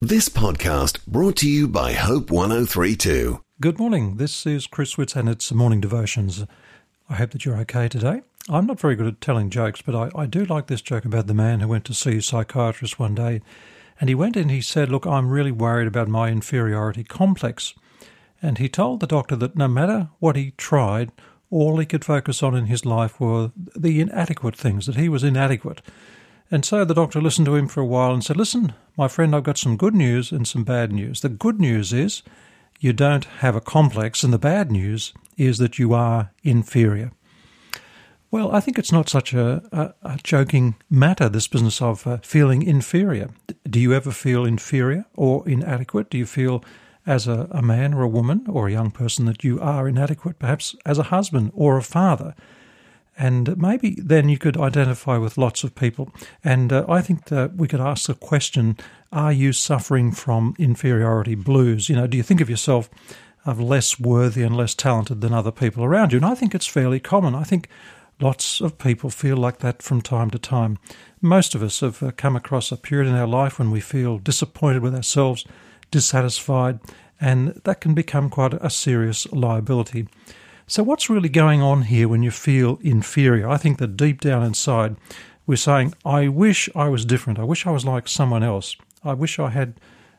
This podcast brought to you by Hope 1032. Good morning. This is Chris Witts and it's Morning Devotions. I hope that you're okay today. I'm not very good at telling jokes, but I do like this joke about the man who went to see a psychiatrist one day. And he went in and he said, look, I'm really worried about my inferiority complex. And he told the doctor that no matter what he tried, all he could focus on in his life were the inadequate things, that he was inadequate. And so the doctor listened to him for a while and said, listen, my friend, I've got some good news and some bad news. The good news is you don't have a complex, and the bad news is that you are inferior. Well, I think it's not such a joking matter, this business of feeling inferior. Do you ever feel inferior or inadequate? Do you feel as a man or a woman or a young person that you are inadequate, perhaps as a husband or a father? And maybe then you could identify with lots of people. And I think that we could ask the question, are you suffering from inferiority blues? You know, do you think of yourself as less worthy and less talented than other people around you? And I think it's fairly common. I think lots of people feel like that from time to time. Most of us have come across a period in our life when we feel disappointed with ourselves, dissatisfied, and that can become quite a serious liability. So what's really going on here when you feel inferior? I think that deep down inside, we're saying, I wish I was different. I wish I was like someone else. I wish I had,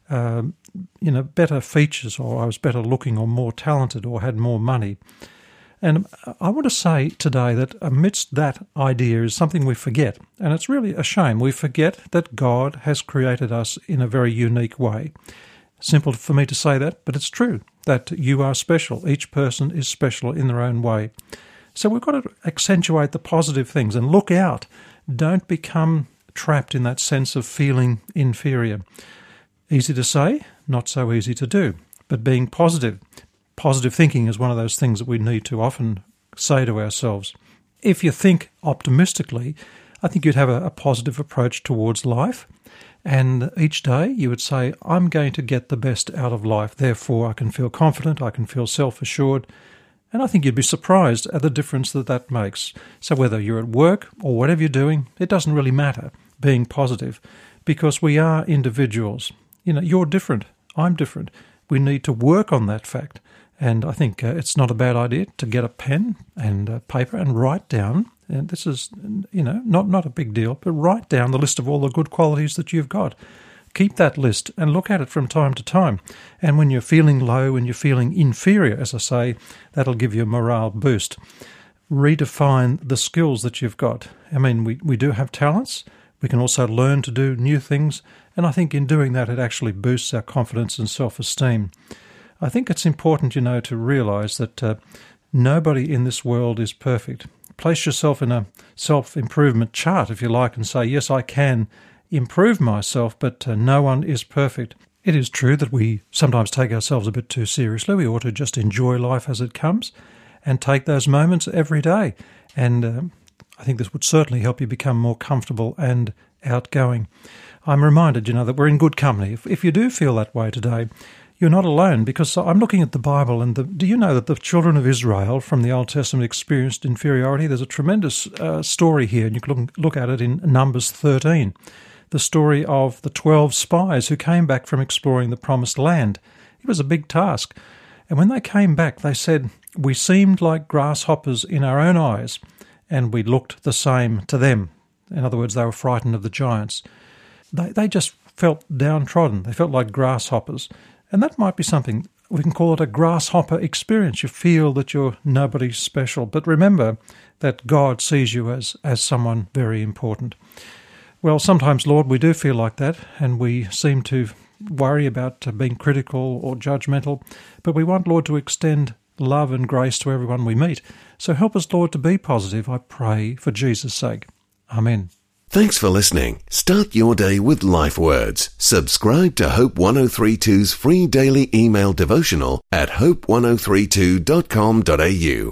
better features, or I was better looking, or more talented, or had more money. And I want to say today that amidst that idea is something we forget. And it's really a shame. We forget that God has created us in a very unique way. Simple for me to say that, but it's true, that you are special. Each person is special in their own way. So we've got to accentuate the positive things and look out. Don't become trapped in that sense of feeling inferior. Easy to say, not so easy to do. But being positive thinking is one of those things that we need to often say to ourselves. If you think optimistically, I think you'd have a positive approach towards life. And each day you would say, I'm going to get the best out of life. Therefore, I can feel confident, I can feel self-assured. And I think you'd be surprised at the difference that makes. So whether you're at work or whatever you're doing, it doesn't really matter being positive, because we are individuals. You know, you're different, I'm different. We need to work on that fact. And I think it's not a bad idea to get a pen and paper and write down, and this is, not a big deal, but write down the list of all the good qualities that you've got. Keep that list and look at it from time to time. And when you're feeling low, when you're feeling inferior, as I say, that'll give you a morale boost. Redefine the skills that you've got. I mean, we do have talents. We can also learn to do new things. And I think in doing that, it actually boosts our confidence and self-esteem. I think it's important, to realise that nobody in this world is perfect. Place yourself in a self-improvement chart, if you like, and say, yes, I can improve myself, but no one is perfect. It is true that we sometimes take ourselves a bit too seriously. We ought to just enjoy life as it comes and take those moments every day. And I think this would certainly help you become more comfortable and outgoing. I'm reminded, that we're in good company. If you do feel that way today, you're not alone, because I'm looking at the Bible, and do you know that the children of Israel from the Old Testament experienced inferiority? There's a tremendous story here, and you can look at it in Numbers 13, the story of the 12 spies who came back from exploring the Promised Land. It was a big task, and when they came back, they said, we seemed like grasshoppers in our own eyes, and we looked the same to them. In other words, they were frightened of the giants. They just felt downtrodden. They felt like grasshoppers. And that might be something, we can call it a grasshopper experience. You feel that you're nobody special. But remember that God sees you as someone very important. Well, sometimes, Lord, we do feel like that, and we seem to worry about being critical or judgmental. But we want, Lord, to extend love and grace to everyone we meet. So help us, Lord, to be positive, I pray, for Jesus' sake. Amen. Thanks for listening. Start your day with Life Words. Subscribe to Hope 1032's free daily email devotional at hope1032.com.au.